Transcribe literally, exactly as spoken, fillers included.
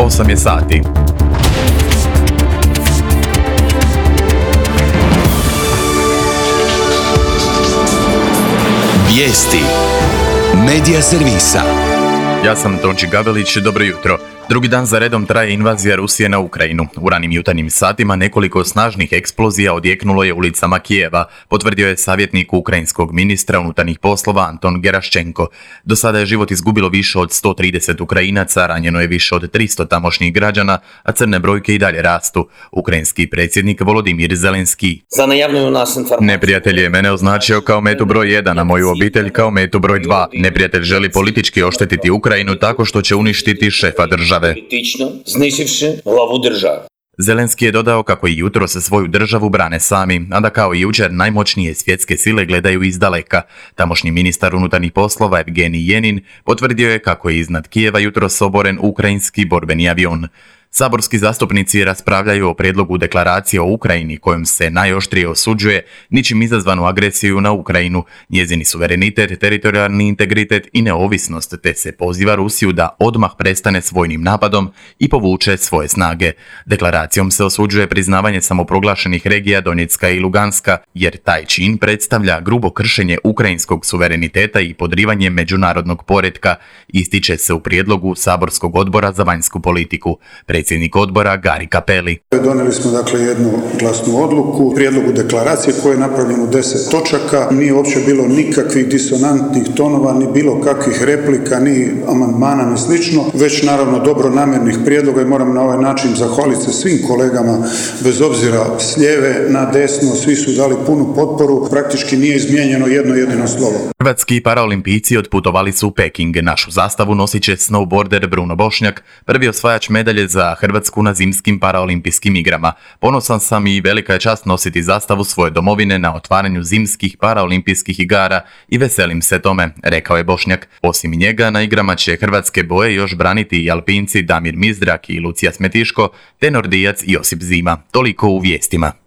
osam je sati. Vijesti Medija servisa. Ja sam Tonči Gavelić, dobro jutro. Drugi dan za redom traje invazija Rusije na Ukrajinu. U ranim jutarnjim satima nekoliko snažnih eksplozija odjeknulo je ulicama Kijeva, potvrdio je savjetnik ukrajinskog ministra unutarnjih poslova Anton Geraščenko. Do sada je život izgubilo više od sto trideset Ukrajinaca, ranjeno je više od tristo tamošnjih građana, a crne brojke i dalje rastu. Ukrajinski predsjednik Volodimir Zelenski. Neprijatelj je mene označio kao metu broj jedan, a moju obitelj kao metu broj dva. Neprijatelj želi politički oštetiti Ukrajinu tako što će uništiti šefa države. Zelenski je dodao kako i jutro se svoju državu brane sami, a da kao i jučer najmoćnije svjetske sile gledaju izdaleka. Tamošnji ministar unutarnjih poslova Evgenij Jenin potvrdio je kako je iznad Kijeva jutros oboren ukrajinski borbeni avion. Saborski zastupnici raspravljaju o prijedlogu deklaracije o Ukrajini kojom se najoštrije osuđuje ničim izazvanu agresiju na Ukrajinu, njezini suverenitet, teritorijalni integritet i neovisnost, te se poziva Rusiju da odmah prestane s vojnim napadom i povuče svoje snage. Deklaracijom se osuđuje priznavanje samoproglašenih regija Donjecka i Luganska, jer taj čin predstavlja grubo kršenje ukrajinskog suvereniteta i podrivanje međunarodnog poretka, ističe se u prijedlogu Saborskog odbora za vanjsku politiku. Predsjednik odbora Gari Cappelli. Donijeli smo dakle jednu glasnu odluku, prijedlogu deklaracije koje je napravljeno u deset točaka. Nije uopće bilo nikakvih disonantnih tonova, ni bilo kakvih replika, ni amandmana, ni slično, već naravno dobronamjernih prijedloga i moram na ovaj način zahvaliti se svim kolegama, bez obzira s lijeve na desno, svi su dali punu potporu, praktički nije izmijenjeno jedno jedino slovo. Hrvatski paraolimpijci otputovali su u Peking. Našu zastavu nosit će snowboarder Bruno Bošnjak, prvi osvajač medalje za Hrvatsku na zimskim paraolimpijskim igrama. Ponosan sam i velika je čast nositi zastavu svoje domovine na otvaranju zimskih paraolimpijskih igara i veselim se tome, rekao je Bošnjak. Osim njega, na igrama će hrvatske boje još braniti i alpinci Damir Mizdrak i Lucija Smetiško, te nordijac Josip Zima. Toliko u vijestima.